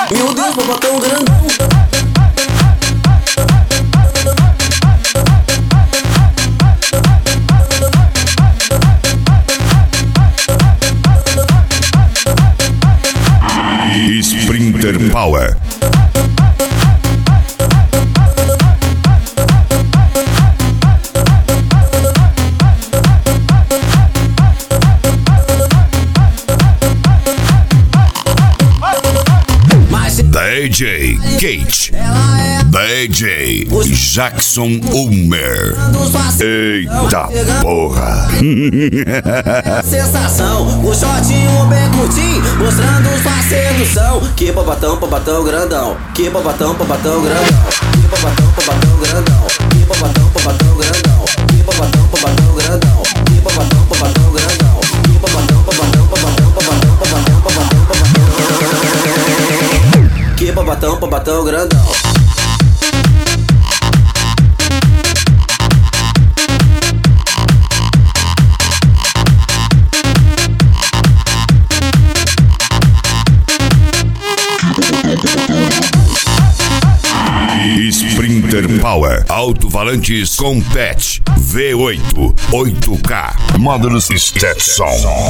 Meu Deus, popotão grandão. Sprinter Power. DJ Kate, DJ Jackson Ulmer. Eita porra! Sensação, o shortinho bem curtinho, mostrando sua sedução. Que popotão, popotão grandão. Que popotão, popotão grandão. Que popotão, popotão grandão. Que popotão, popotão grandão. Que popotão, popotão grandão. Que popotão, popotão grandão. Que popotão, popotão, popotão, popotão, popotão, popotão, popotão. Que popotão, popotão grandão. Sprinter Power, alto-falantes com PET V8 8K, módulos Stetson.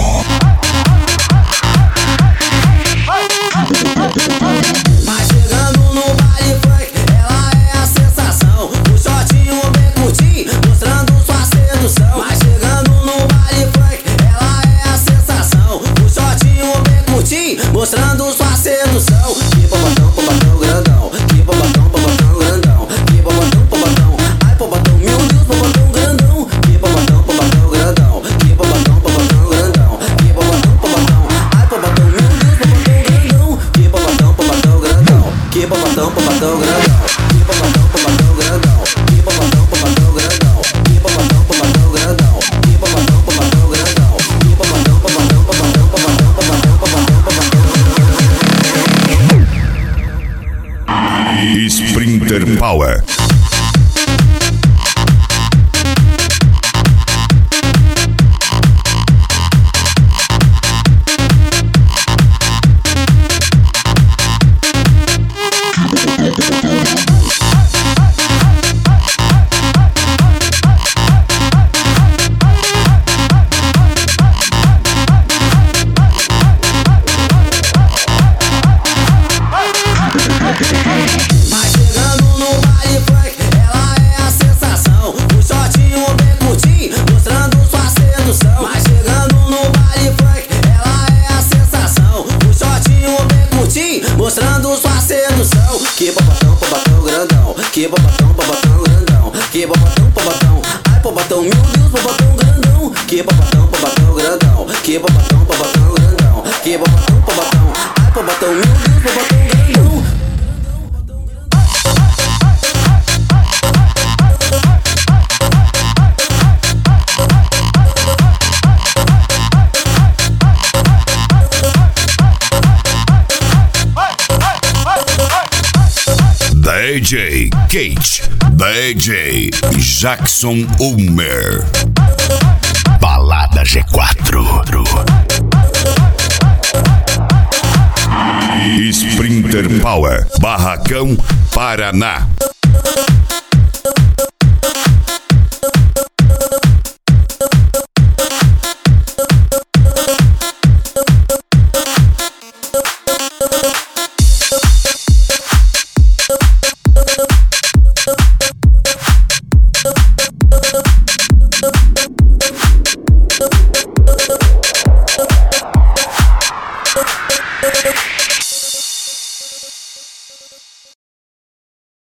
Mas chegando no baile funk, ela é a sensação. O shortinho bem curtinho, mostrando sua sedução. Mas chegando no baile funk, ela é a sensação. O shortinho bem curtinho, mostrando sua sedução. Que popotão, popotão grandão. Que popotão, popotão grandão. Que popotão, popotão. Ai, popotão, meu Deus, popotão grandão. Que popotão, popotão grandão. Que popotão, popotão grandão. Que popotão, popotão. Ai, popotão, meu Deus, popotão grandão. Que popotão, popotão grandão. Que popotão, popotão grandão. Que popotão, popotão grandão. Que popotão, popotão grandão. Que popotão, popotão grandão. Que popotão, popotão grandão. Que popotão, popotão, popotão, popotão, popotão, popotão, popotão. Sprinter Power. Mas chegando no baile funk, ela é a sensação. O shortinho bem curtinho, mostrando sua sedução. Mas chegando no baile funk, ela é a sensação. O shortinho bem curtinho, mostrando sua sedução. Que popotão, popotão grandão. Que popotão, popotão grandão. Que popotão, popotão. Ai, popotão, meu Deus, popotão grandão. Que popotão, popotão grandão. Que popotão, popotão grandão. Que popotão, popotão. Ai, popotão, meu Deus, popotão grandão. DJ Kate, DJ Jackson Ulmer. Balada G4. Sprinter Power, Barracão, Paraná.